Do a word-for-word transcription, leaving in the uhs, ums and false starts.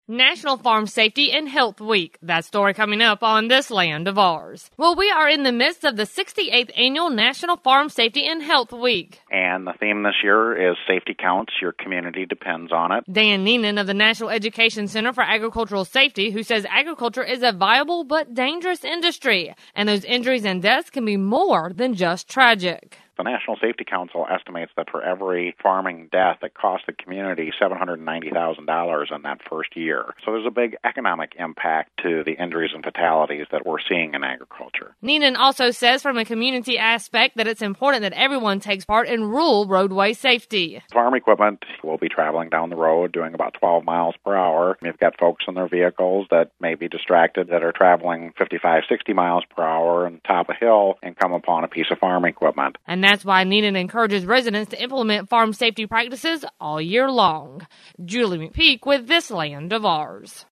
National Farm Safety and Health Week. That story coming up on This Land of Ours. Well, we are in the midst of the sixty-eighth Annual National Farm Safety and Health Week. And the theme this year is Safety Counts, Your Community Depends on It. Dan Neenan of the National Education Center for Agricultural Safety, who says agriculture is a viable but dangerous industry, and those injuries and deaths can be more than just tragic. The National Safety Council estimates that for every farming death, it costs the community seven hundred ninety thousand dollars in that first year. So there's a big economic impact to the injuries and fatalities that we're seeing in agriculture. Neenan also says from a community aspect that it's important that everyone takes part in rural roadway safety. Farm equipment will be traveling down the road doing about twelve miles per hour. We've got folks in their vehicles that may be distracted that are traveling fifty-five, sixty miles per hour on top of a hill and come upon a piece of farm equipment. And that's why Neenan encourages residents to implement farm safety practices all year long. Julie McPeak with This Land of Ours.